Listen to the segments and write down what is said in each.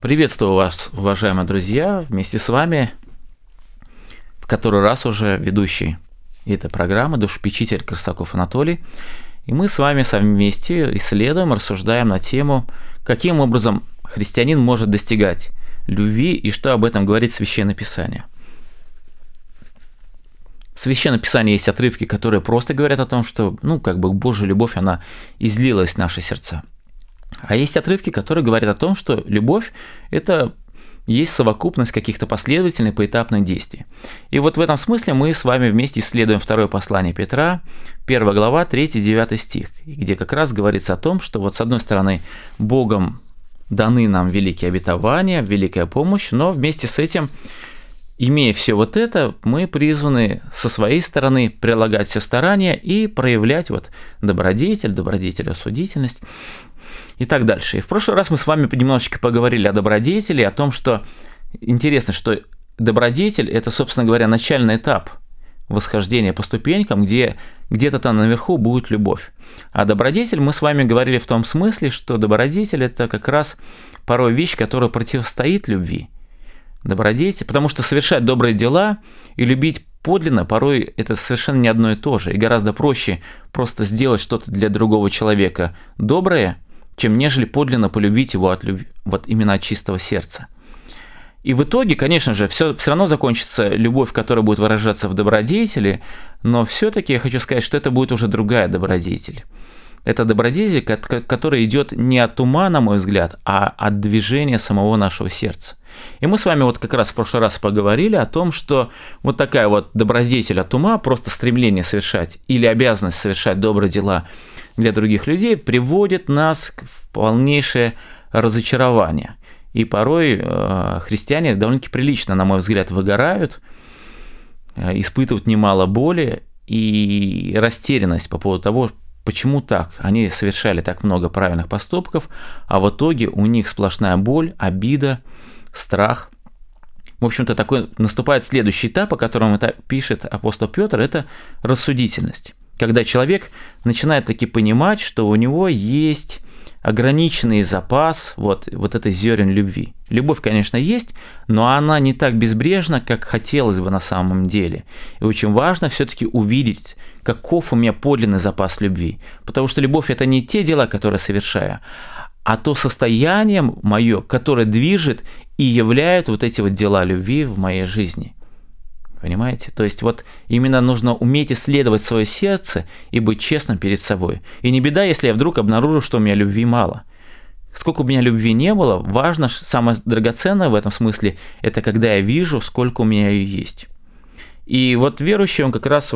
Приветствую вас, уважаемые друзья, вместе с вами в который раз уже ведущий этой программы душепечитель Корсаков Анатолий. И мы с вами вместе исследуем, рассуждаем на тему, каким образом христианин может достигать любви и что об этом говорит Священное Писание. В Священном Писании есть отрывки, которые просто говорят о том, что, Божья любовь, она излилась в наши сердца. А есть отрывки, которые говорят о том, что любовь – это есть совокупность каких-то последовательных поэтапных действий. И вот в этом смысле мы с вами вместе исследуем второе послание Петра, 1 глава, 3-9 стих, где как раз говорится о том, что вот с одной стороны Богом даны нам великие обетования, великая помощь, но вместе с этим, имея все вот это, мы призваны со своей стороны прилагать все старания и проявлять добродетель, осудительность и так дальше. И в прошлый раз мы с вами немножечко поговорили о добродетели, о том, что интересно, что добродетель – это, собственно говоря, начальный этап восхождения по ступенькам, где где-то там наверху будет любовь. А добродетель, мы с вами говорили в том смысле, что добродетель – это как раз порой вещь, которая противостоит любви. Добродетель, потому что совершать добрые дела и любить подлинно порой это совершенно не одно и то же. И гораздо проще просто сделать что-то для другого человека доброе, чем нежели подлинно полюбить его именно от чистого сердца. И в итоге, конечно же, все равно закончится любовь, которая будет выражаться в добродетели, но все-таки я хочу сказать, что это будет уже другая добродетель. Это добродетель, которая идет не от ума, на мой взгляд, а от движения самого нашего сердца. И мы с вами как раз в прошлый раз поговорили о том, что вот такая вот добродетель от ума, просто стремление совершать или обязанность совершать добрые дела для других людей приводит нас в полнейшее разочарование. И порой христиане довольно-таки прилично, на мой взгляд, выгорают, испытывают немало боли и растерянность по поводу того, почему так. Они совершали так много правильных поступков, а в итоге у них сплошная боль, обида, страх. В общем-то, такой наступает следующий этап, о котором пишет апостол Петр, это рассудительность. Когда человек начинает таки понимать, что у него есть ограниченный запас вот этой зерен любви. Любовь, конечно, есть, но она не так безбрежна, как хотелось бы на самом деле. И очень важно все-таки увидеть, каков у меня подлинный запас любви. Потому что любовь – это не те дела, которые совершаю, а то состояние мое, которое движет и являет вот эти вот дела любви в моей жизни. Понимаете? То есть именно нужно уметь исследовать свое сердце и быть честным перед собой. И не беда, если я вдруг обнаружу, что у меня любви мало. Сколько у меня любви не было, важно, самое драгоценное в этом смысле, это когда я вижу, сколько у меня ее есть. И верующий, он как раз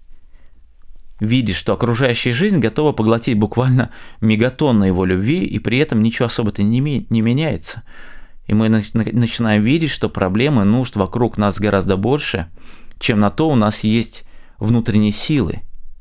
видит, что окружающая жизнь готова поглотить буквально мегатонны его любви, и при этом ничего особо-то не меняется. И мы начинаем видеть, что проблемы, нужд вокруг нас гораздо больше, чем на то у нас есть внутренние силы.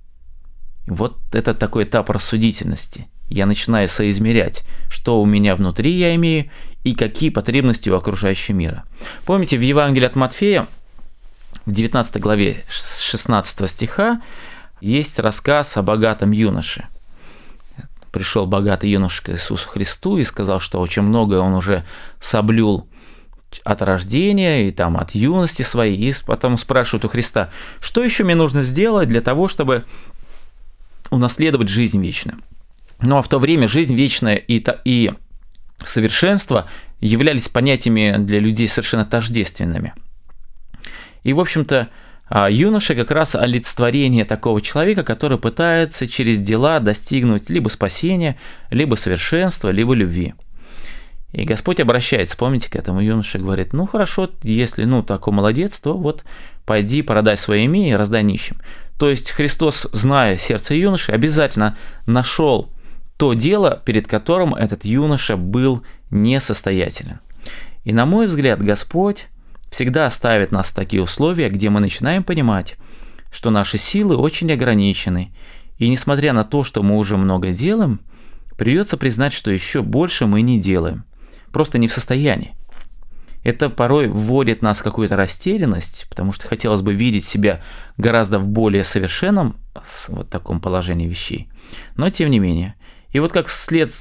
Вот это такой этап рассудительности. Я начинаю соизмерять, что у меня внутри я имею и какие потребности у окружающего мира. Помните, в Евангелии от Матфея, в 19 главе 16 стиха, есть рассказ о богатом юноше. Пришел богатый юноша к Иисусу Христу и сказал, что очень многое он уже соблюл от рождения и от юности своей. И потом спрашивают у Христа, что еще мне нужно сделать для того, чтобы унаследовать жизнь вечную. Ну а в то время жизнь вечная и совершенство являлись понятиями для людей совершенно тождественными. И, в общем-то, юноша как раз олицетворение такого человека, который пытается через дела достигнуть либо спасения, либо совершенства, либо любви. И Господь обращается, помните, к этому юноше, говорит, хорошо, если такой молодец, то пойди продай свое имение и раздай нищим. То есть Христос, зная сердце юноши, обязательно нашел то дело, перед которым этот юноша был несостоятелен. И на мой взгляд, Господь всегда ставит нас в такие условия, где мы начинаем понимать, что наши силы очень ограничены, и несмотря на то, что мы уже много делаем, придется признать, что еще больше мы не делаем, просто не в состоянии. Это порой вводит нас в какую-то растерянность, потому что хотелось бы видеть себя гораздо в более совершенном таком положении вещей, но тем не менее. И вот как вслед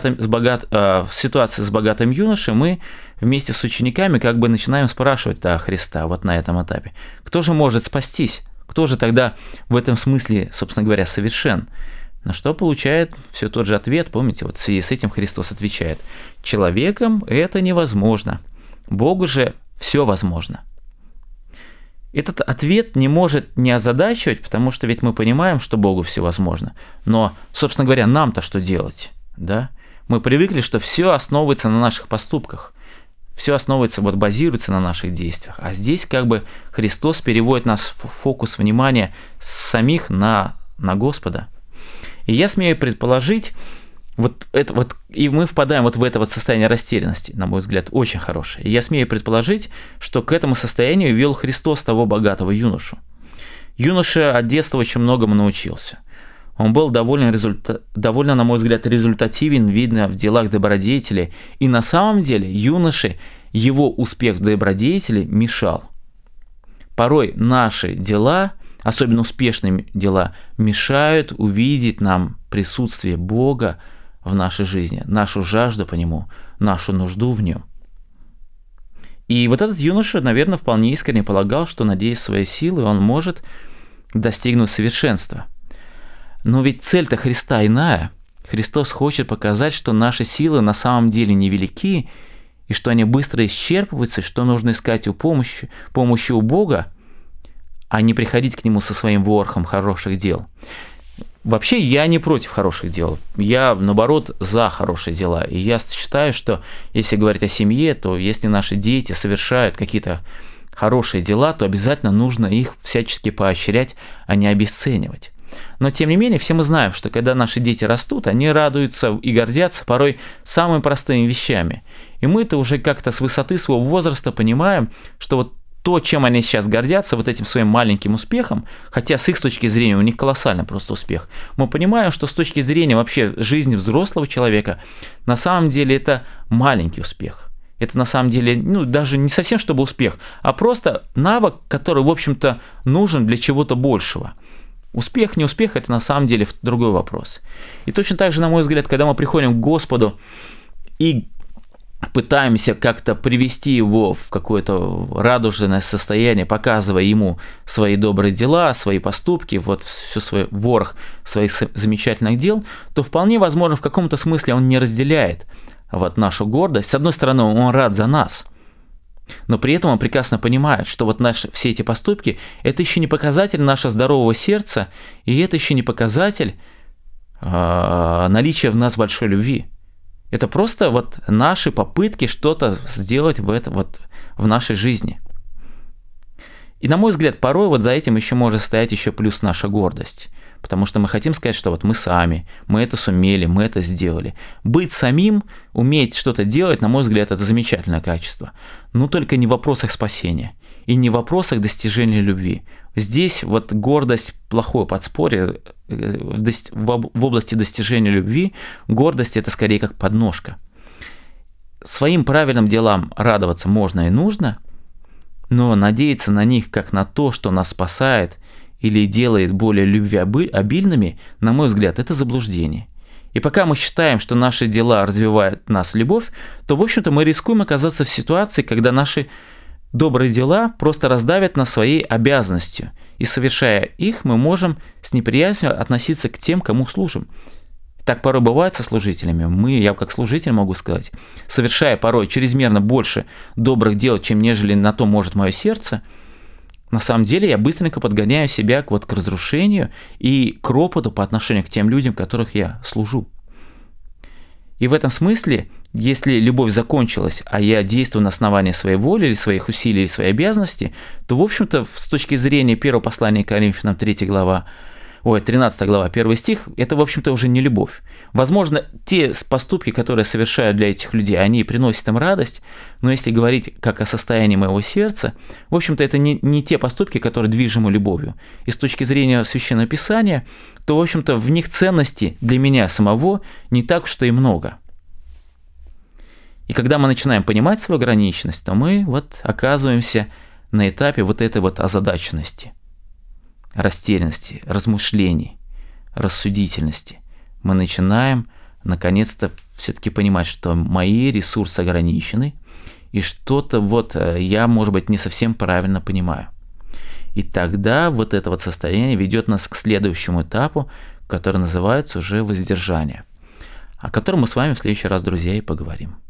в ситуации с богатым юношей мы вместе с учениками как бы начинаем спрашивать Христа вот на этом этапе. Кто же может спастись? Кто же тогда в этом смысле, собственно говоря, совершен? На что получает все тот же ответ, помните, вот в связи с этим Христос отвечает: человеком это невозможно, Богу же все возможно. Этот ответ не может не озадачивать, потому что ведь мы понимаем, что Богу все возможно. Но, собственно говоря, нам-то что делать? Да? Мы привыкли, что все основывается на наших поступках. Все основывается, базируется на наших действиях. А здесь как бы Христос переводит нас в фокус внимания самих на Господа. И я смею предположить, и мы впадаем в это состояние растерянности, на мой взгляд, очень хорошее. И я смею предположить, что к этому состоянию вел Христос того богатого юношу. Юноша от детства очень многому научился. Он был довольно, на мой взгляд, результативен, видно, в делах добродетели. И на самом деле юноше его успех в добродетели мешал. Порой наши дела, особенно успешные дела, мешают увидеть нам присутствие Бога в нашей жизни, нашу жажду по Нему, нашу нужду в Нем. И вот этот юноша, наверное, вполне искренне полагал, что, надеясь своей силы, он может достигнуть совершенства. Но ведь цель-то Христа иная. Христос хочет показать, что наши силы на самом деле невелики, и что они быстро исчерпываются, и что нужно искать помощи у Бога, а не приходить к Нему со своим ворохом хороших дел. Вообще, я не против хороших дел. Я, наоборот, за хорошие дела. И я считаю, что если говорить о семье, то если наши дети совершают какие-то хорошие дела, то обязательно нужно их всячески поощрять, а не обесценивать. Но, тем не менее, все мы знаем, что когда наши дети растут, они радуются и гордятся порой самыми простыми вещами. И мы-то уже как-то с высоты своего возраста понимаем, что вот то, чем они сейчас гордятся, вот этим своим маленьким успехом, хотя с их точки зрения у них колоссальный просто успех, мы понимаем, что с точки зрения вообще жизни взрослого человека, на самом деле это маленький успех. Это на самом деле, даже не совсем чтобы успех, а просто навык, который, в общем-то, нужен для чего-то большего. Успех, не успех – это на самом деле другой вопрос. И точно так же, на мой взгляд, когда мы приходим к Господу и пытаемся как-то привести его в какое-то радужное состояние, показывая ему свои добрые дела, свои поступки, всю свой ворох своих замечательных дел, то вполне возможно в каком-то смысле он не разделяет нашу гордость. С одной стороны, он рад за нас, но при этом он прекрасно понимает, что наши все эти поступки – это еще не показатель нашего здорового сердца, и это еще не показатель наличия в нас большой любви. Это просто наши попытки что-то сделать в нашей жизни. И, на мой взгляд, порой за этим еще может стоять еще плюс наша гордость. Потому что мы хотим сказать, что мы сами, мы это сумели, мы это сделали. Быть самим, уметь что-то делать, на мой взгляд, это замечательное качество. Но только не в вопросах спасения и не в вопросах достижения любви. Здесь гордость – плохое подспорье. В области достижения любви гордость – это скорее как подножка. Своим правильным делам радоваться можно и нужно, но надеяться на них как на то, что нас спасает или делает более любвеобильными, на мой взгляд, это заблуждение. И пока мы считаем, что наши дела развивают в нас любовь, то, в общем-то, мы рискуем оказаться в ситуации, когда наши добрые дела просто раздавят нас своей обязанностью, и, совершая их, мы можем с неприязнью относиться к тем, кому служим. Так порой бывает со служителями. Я как служитель могу сказать, совершая порой чрезмерно больше добрых дел, чем нежели на то может мое сердце, на самом деле я быстренько подгоняю себя к разрушению и к ропоту по отношению к тем людям, которых я служу. И в этом смысле, если любовь закончилась, а я действую на основании своей воли или своих усилий, или своей обязанности, то, в общем-то, с точки зрения первого послания к Коринфянам 13 глава, 1 стих, это, в общем-то, уже не любовь. Возможно, те поступки, которые я совершаю для этих людей, они приносят им радость, но если говорить как о состоянии моего сердца, в общем-то, это не те поступки, которые движимы любовью. И с точки зрения Священного Писания, то, в общем-то, в них ценности для меня самого не так уж и много. И когда мы начинаем понимать свою ограниченность, то мы оказываемся на этапе этой озадаченности, растерянности, размышлений, рассудительности. Мы начинаем наконец-то все-таки понимать, что мои ресурсы ограничены, и что-то я, может быть, не совсем правильно понимаю. И тогда вот это вот состояние ведет нас к следующему этапу, который называется уже воздержание, о котором мы с вами в следующий раз, друзья, и поговорим.